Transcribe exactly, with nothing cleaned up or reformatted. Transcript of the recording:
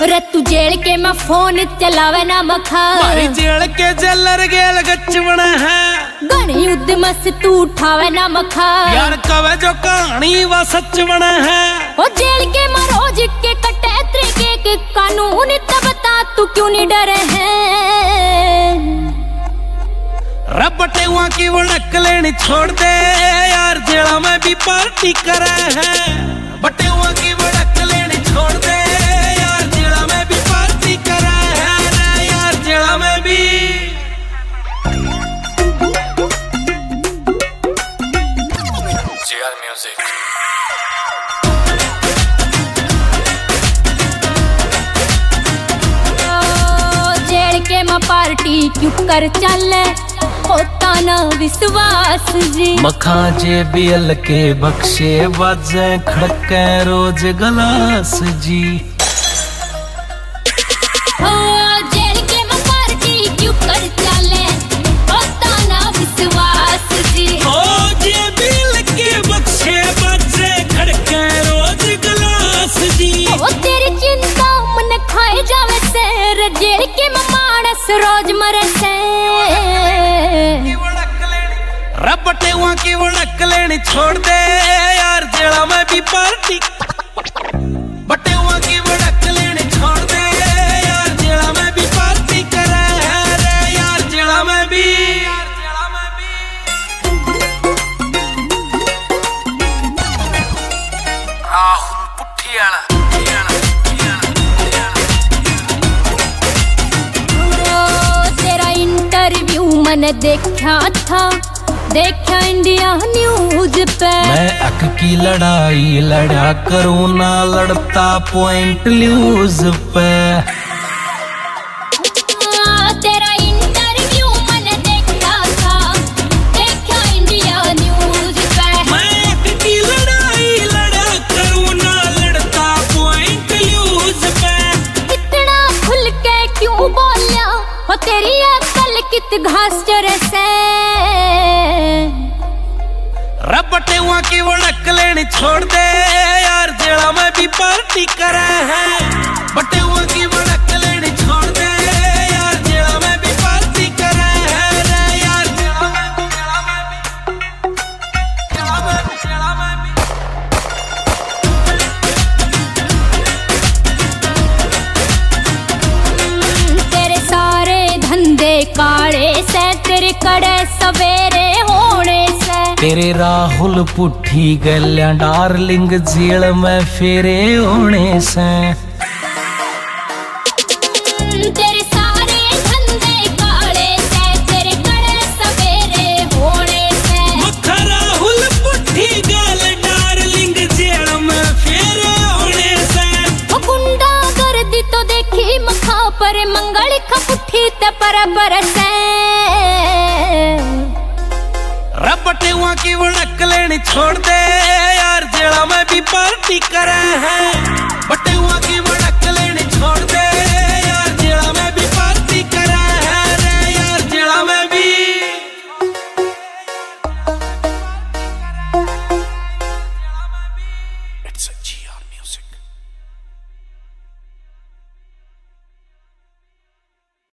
रे तू जेल के मैं फोन चलावे ना मखा मारी जेल के जेलर गेल गचवण है गणी युद्ध मस तू उठावे ना मखा यार कवे जो कहानी वा सच बन है ओ जेल के मरोज के कटे तरीके के कानून तब बता तू क्यों नहीं डरे हैं रबटे वहां की वड़क लेनी छोड़ दे यार जेला में भी पार्टी करे है बटे वहां की वड़क लेनी छोड़ दे यार जेला में भी पार्टी करे है रे यार जेला में भी जेआर म्यूजिक जेल के मैं पार्टी क्यों कर चले होता ना विश्वास जी मखा जे बियल के बख्शे बाजे खड़के रोज गलास जी ओ जेल के मैं पार्टी क्यों कर चले होता ना विश्वास जी ओ जे बियल के बख्शे बाजे खड़के रोज गलास जी ओ तेरी चिंता मन खाए जावे से जेल के मैं मानस रोज मरे से रबटे वहां की वड़क लेनी छोड़ दे यार जेला में भी पार्टी बटे वहां की वड़क लेनी छोड़ दे यार जेला में भी पार्टी करे है रे यार जेला में भी जेला में भी राहुल पुठियाला तेरा इंटरव्यू मैंने देखा था देखा इंडिया न्यूज पे मैं अक की लड़ाई लड़ा करूँ ना लड़ता पॉइंट न्यूज पे तेरा इंटरव्यू मैंने देखा था देखा इंडिया न्यूज पे मैं अक की लड़ाई लड़ा करूँ ना लड़ता पॉइंट न्यूज पे इतना खुल के क्यों बोलिया हो तेरी अकल कित घास चरे से रबटे वहां की वड़क लेनी छोड़ दे यार जेला में भी पार्टी करे है बटे वहां की वड़क लेनी छोड़ दे यार जेला में भी पार्टी करे है रे यार जेला में भी जेला में भी जेला में भी जेला में भी तेरे सारे धंधे काले से तेरे कड़े सवेरे होने से तेरे राहुल पुठी गल्या डार्लिंग जेल में फेरे होने से तेरे सारे धंधे काले से तेरे कड़े सवेरे होने से मक्खा राहुल पुठी गल डार्लिंग जेल में फेरे होने से ओ गुंडा गर्दी तो देखी मखा पर मंगल खपुठी ते पर बरसे रबटे वहां की वड़क लेनी छोड़ दे यार जेला में भी पार्टी करे है बटे वहां की